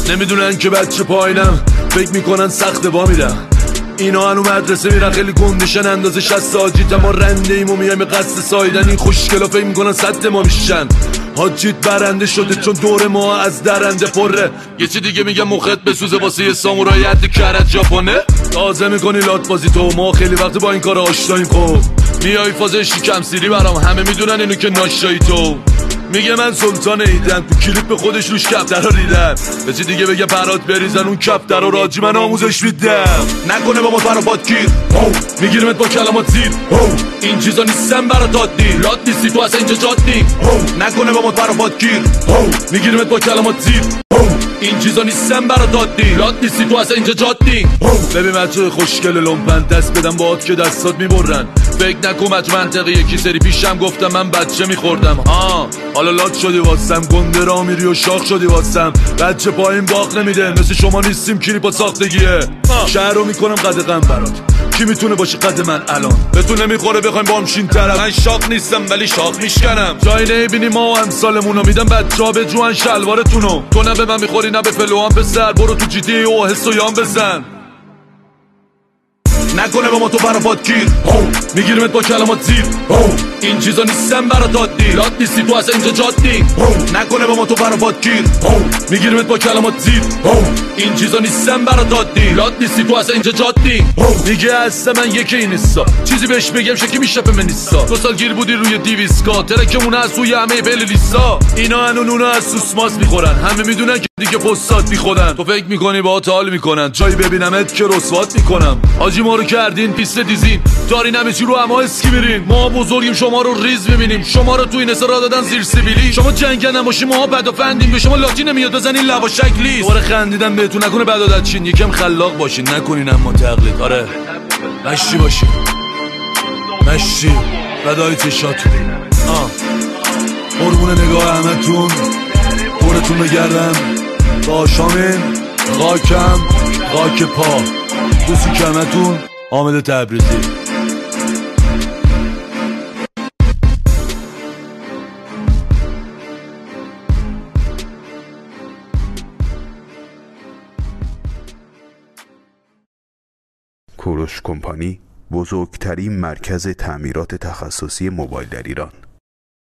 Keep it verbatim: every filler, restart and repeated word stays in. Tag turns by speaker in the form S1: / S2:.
S1: نمیدونن که بچه پایینم، فکر میکنن سخت وا میرم. اینا هنو مدرسه میرن خیلی گندشن، اندازه شست آجیت ما رنده ایم و میایم قصد سایدن. این خوشگلا فکر میکنن صد ما میشن، حاجیت برنده شده چون دور ما از درنده پره. یه چی دیگه میگم مخت بسوزه واسه یه سامورای حد کرد ژاپنه. تازه میکنی لات بازی تو، ما خیلی وقت با این کار آشناییم. خب میای فاز شکم سیری برام، همه میدونن اینو که ناشایی تو. میگه من سلطان ایدم، تو کلیپ به خودش روش کفتر رو ریدم. به چی دیگه بگه پرات بریزن اون کفتر رو، راجی من آموزش میدم. نکنه با ما فرابات گیر، میگیرمت با کلمات زیر. این چیزا نیستم برات عادی، لات نیستی تو اصلا اینجا جادی. نکنه با ما فرابات گیر، میگیرمت با کلمات زیر. این چیزا نیستم برات عادی، لات نیستی تو اصلا اینجا جادی. ببین بچه خوشگل لومپن، دست بدم باهات که دستات میبرن. فکر نکن مج منطقی، یکی سری پیشم گفتم من بچه میخوردم. ها حالا لات شدی واسم، گنده را میری و شاخ شدی واسم. بچه پایین باق نمیده، مثل شما نیستیم کلیپا ساختگیه. شهر رو میکنم قد غم برات، کی میتونه باشه قد من الان؟ بتونه میخوره بخوایم با هم شین طرف. من شاخ نیستم ولی شاخ میشکنم، جایی نمیبینی ما امثالمونو. میدم بچه ها به جوان شلوارتونو، تو نه به من میخوری نه به فلوان به سر. برو تو جی دی او حس و یان بزن. نکنه با ما تو برافات گیر، میگیرمت با کلمات زیر. این چیزا نیستم برات عادی، لات نیستی تو اصلا اینجا جادی. نکنه با ما تو برافات گیر، میگیرمت با کلمات زیر. این چیزا نیستم برات عادی، لات نیستی تو اصلا اینجا جادی. میگه اصلا من یکی نیستا، چیزی بهش بگم شکی میشپه من نیستا. دو سال گیر بودی روی دیویسکا، ترکمونه از روی همه پلی لیستا. اینا هنو نونو از سوسماس میخورن، همه میدونن که دیگه پستات بی خودن. تو فکر میکنی با حال میکنن، جایی ببینمت که رسوات میکنم. حاجی ما رو کردین پیست دیزین، داری نمی چی رو اما اسکی میرین. ما بزرگیم شما رو ریز میبینیم، شما رو تو این اصرا دادن زیر سیبیلی. شما جنگن نباشی ما بد و فندیم، به شما لاتی نمیاد بزنین لوا شکلی. دوباره خندیدم بهتون، نکنه بد عادت چین. یکم خلاق باشین، نکنین اما تقلید. آره مشی باشین، مشی بدای چشاتون. آه قربون نگاه همتون، دورتون بگردم با شامین خاکم خاک پا. دوستی کمتون حامد تبریزی.
S2: کوروش کمپانی، بزرگترین مرکز تعمیرات تخصصی موبایل در ایران.